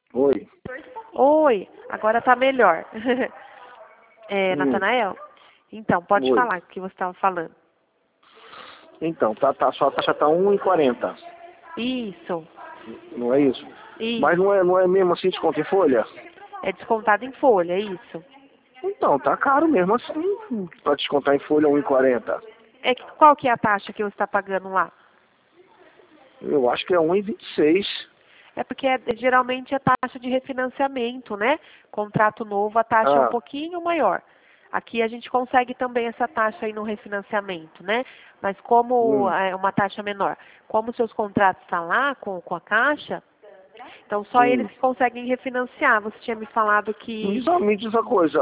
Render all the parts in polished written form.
Oi. Oi, agora tá melhor. Natanael? Então, pode Oi. falar o que você estava falando. Então, sua taxa tá 1,40. Isso, Não é isso? Mas isso. não é mesmo assim desconto em folha? É descontado em folha, é isso. Então, tá caro mesmo assim, pra descontar em folha 1,40. Qual que é a taxa que você está pagando lá? Eu acho que é 1,26. É porque geralmente é taxa de refinanciamento, né? Contrato novo, a taxa é um Ah, pouquinho maior. Aqui a gente consegue também essa taxa aí no refinanciamento, né? Mas como hum. é uma taxa menor, como seus contratos estão lá com a Caixa, então só eles Hum. que conseguem refinanciar. Você tinha me falado que Me diz uma coisa,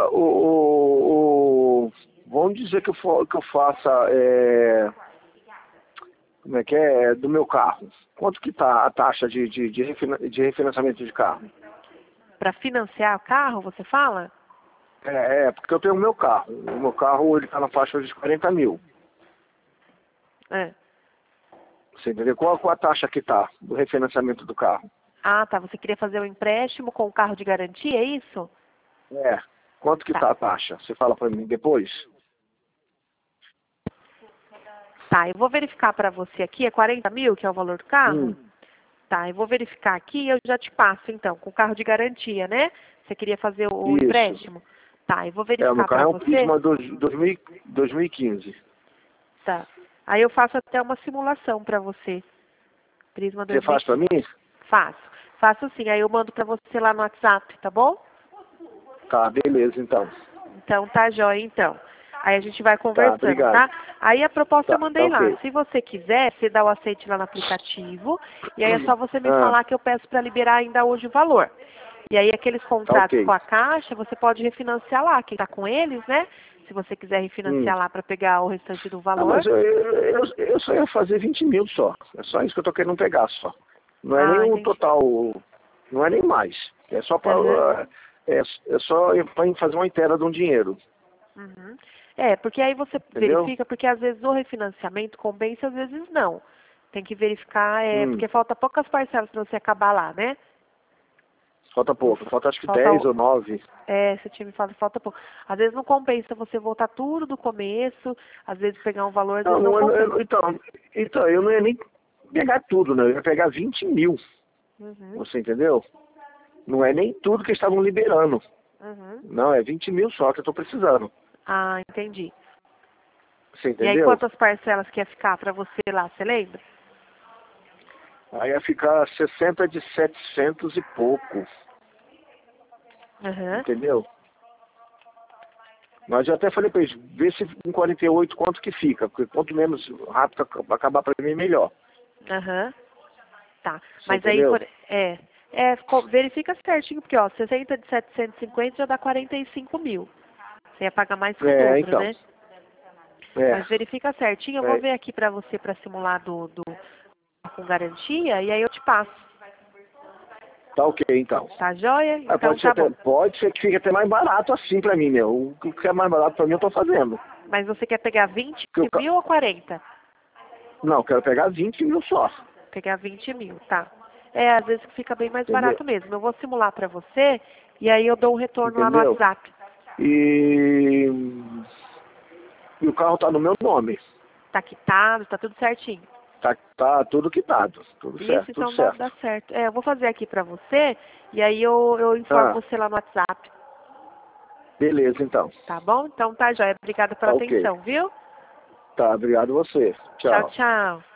vamos dizer que eu faça, como é que é, do meu carro. Quanto que tá a taxa de refinanciamento de carro? para financiar o carro, você fala? Porque eu tenho o meu carro. O meu carro, ele tá na faixa de 40 mil. É. Você entendeu? Qual a taxa que tá do refinanciamento do carro? Ah, tá. Você queria fazer um empréstimo com o carro de garantia, é isso? É. Quanto que Tá. tá a taxa? Você fala pra mim depois? Tá, eu vou verificar para você aqui, é 40 mil que é o valor do carro? Hum. Tá, eu vou verificar aqui e eu já te passo então, com o carro de garantia, né? Você queria fazer o Isso. empréstimo? Tá, eu vou O meu verificar carro para é um você. Prisma 2015. Tá. Aí eu faço até uma simulação para você. Prisma Você faz pra 2015. mim? Faço. Faço sim, aí eu mando para você lá no WhatsApp, tá bom? Tá, beleza, então. Então tá jóia, então. Aí a gente vai Tá, conversando, obrigado. tá? Aí a proposta eu Tá mandei lá. ok. Se você quiser, você dá o aceite lá no aplicativo. E aí é só você me Ah, falar que eu peço para liberar ainda hoje o valor. E aí aqueles tá contratos com ok. a Caixa, você pode refinanciar lá. Quem tá com eles, né? Se você quiser Hum. refinanciar lá para pegar o restante do Ah, mas valor. eu só ia fazer 20 mil só. É só isso que eu tô querendo pegar só. Não é nem Ah, o entendi. total, não é nem mais. É só Aham. para é só para fazer uma inteira de um dinheiro. Uhum. É, porque aí você Entendeu? verifica, porque às vezes o refinanciamento compensa, às vezes não. Tem que verificar, Hum. porque falta poucas parcelas para você acabar lá, né? Falta Não pouco. Falta acho que falta, 10 ou 9. você tinha me falado, falta pouco. Às vezes não compensa você voltar tudo do começo, às vezes pegar um valor, às Não, vezes não compensa. então, eu não ia nem pegar tudo, né? Eu ia pegar 20 mil. Uhum, Você entendeu? Não é nem tudo que eles estavam liberando. uhum. Não, é 20 mil só que eu tô precisando. Ah, entendi. Você E aí entendeu? quantas parcelas que ia ficar para você lá, você lembra? Aí ia ficar 60 de 700 e pouco. Aham. Entendeu? Mas eu até falei pra eles, vê se com 48 quanto que fica. Porque quanto menos rápido acabar pra mim, melhor. Aham. Tá. Você Mas aí, entendeu? verifica certinho, porque ó, 60 de 750 já dá 45 mil. Você ia pagar mais que o É, dobro, então. né? É. Mas verifica certinho, eu vou é. ver aqui pra você pra simular com garantia e aí eu te passo. Tá ok, então. Tá joia? Ah, Então tá bom. pode ser que fique até mais barato assim pra mim, meu. O que é mais barato pra mim eu tô fazendo. Mas você quer pegar 20 Porque mil ou 40? não, eu quero pegar 20 mil só. Pegar 20 mil, tá. É, às vezes fica bem mais Entendeu? barato mesmo. Eu vou simular pra você e aí eu dou um retorno lá no Entendeu? WhatsApp. E, e o carro tá no meu nome. Tá quitado, tá tudo certinho. Tá tudo quitado. Tudo Isso, certo, tudo então dá certo. certo. É, eu vou fazer aqui pra você e aí eu informo Ah, você lá no WhatsApp. beleza então. Tá bom? Então tá, joia. Obrigada pela Tá ok. atenção, viu? Tá, obrigado a você. Tchau, Tchau. tchau.